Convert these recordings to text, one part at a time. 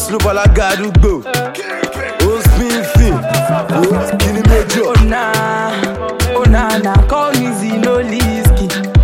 Snoop alága àdúgbò. Ó spin fin, ó kíní méjọ. Oh na, call me Zino Liski.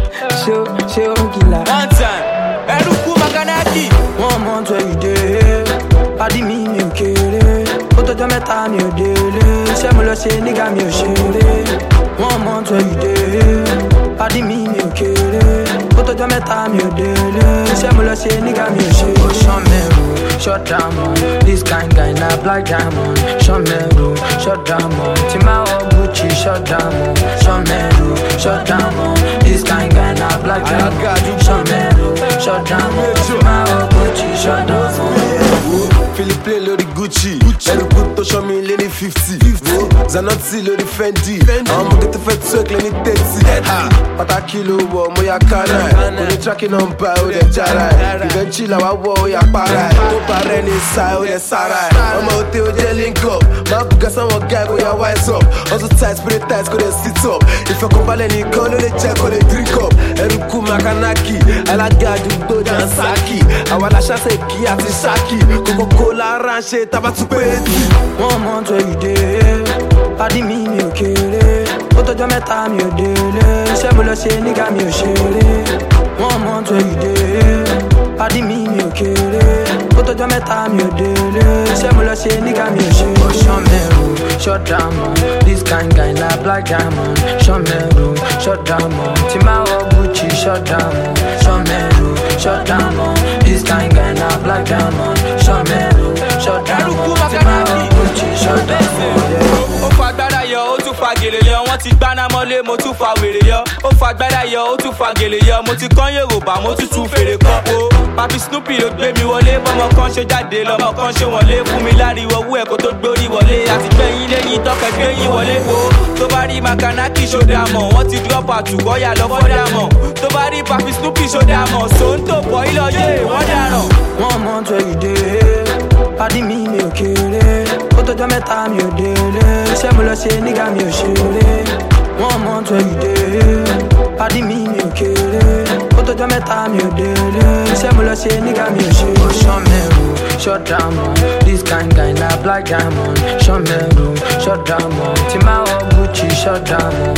Show killer. One time, Eruku Makanaki. 1 month where you dey. Padi mi ò kéré. Ó tọ́jọ́ mẹ́ta mi ò délé. Ṣé mo lọ ṣe nígà mi ò ṣeré. 1 month where you dey. Padi mi ò kéré. Ó tọ́jọ́ mẹ́ta mi ò délé. Ṣé mo lọ ṣe nígà mi ò ṣeré. Ocean Mero, shut down man. This kind guy na black diamond. Ocean Mero, shut down man. Timao Gucci, shut down man. Ocean Mero, shut down man. This kind guy na black diamond. Ocean Mero, shut down man. Timao Gucci, shut down man. Philippe lórí Gucci, Eruku tó ṣọ́ mi lé ní 50. Zanotti lórí Fendi, àwọn ọmọ gẹ́tẹ́ fẹ́ tó ẹ̀kẹ́ ní 30. Pàtàkì ló wọ̀ mo ya kára ẹ̀, kò ní tracking number ó lẹ̀ jára ẹ̀. Ìbẹ́jì làwa wọ̀ ó yà para ẹ̀, tó bá rẹ̀ ní sáà ó yẹ sára ẹ̀. Ọmọ òtẹ́ ó jẹ́ link up, máa bùkà sáwọn guy kò yà wise up. Hustle tight, spirit tight, kò lè sit up. Ìfọkànbalẹ̀ nìkan ló lè jẹ́ kò lè drink up. Eruku Makanaki, alága àdúgbò Dansaki. Àwa la ṣàṣẹ kí àti ṣáàkì, kókó lára ń ṣe tabatúpé etí. 1 month where you dey. Padi mi ò kéré. Ó tọ́jọ́ mẹ́ta mi ò délé. Ṣé mo lọ ṣe nígà mi ò ṣeré. 1 month where you dey. Padi mi ò kéré. Ó tọ́jọ́ mẹ́ta mi ò délé. Ṣé mo lọ ṣe nígà mi ò ṣeré. Ocean Mero, shut down man. This kind guy na black diamond. Ocean Mero, shut down man. Timao Gucci, shut down man. Ocean Mero, shut down man. This kind guy na black diamond. Ocean Mero, shut down man. Timao Gucci, shut down man. Ó fa agbára yọ, ó tún fa gèlè yọ. Wọ́n ti gbaná mọ́lé, mo tún fa wèrè yọ. Ó fa agbára yọ, ó tún fa gèlè yọ. Mo ti kán Yorùbá, mo tún tún fèrè kọ́. O Papi Snoopy ló gbé mi wọlé. Bọ́mọ kan ṣe jáde, lọ́mọ kan ṣe wọlé. Fún mi láriwo owó ẹ̀ kó tó gbórí wọlé. Àti gbẹ̀yìn lẹ́yìn tọ́kẹ̀ gbẹ̀yìn wọlé. O tó bá rí Makanaki ṣòdà mọ̀. Wọ́n ti drop àtùkọ́ yà lọ fọ́dà mọ̀. Tó bá rí Papi Snoopy ṣòdà mọ̀. Sòńtò bọ̀ ilọ̀yé wọ́n dáràn. 1 month where you dey. Padi mi ò kéré. Ó tọ́jọ́ mẹ́ta mi ò délé. Ṣé mo lọ ṣe nígà mi ò ṣeré. 1 month where you dey. Padi mi ò kéré. Ó tọ́jọ́ mẹ́ta mi ò délé. Ṣé mo lọ ṣe nígà mi ò ṣeré. Ocean Mero, shut down man. This kind guy na black diamond. Ocean Mero, shut down man. Timao Gucci, shut down man.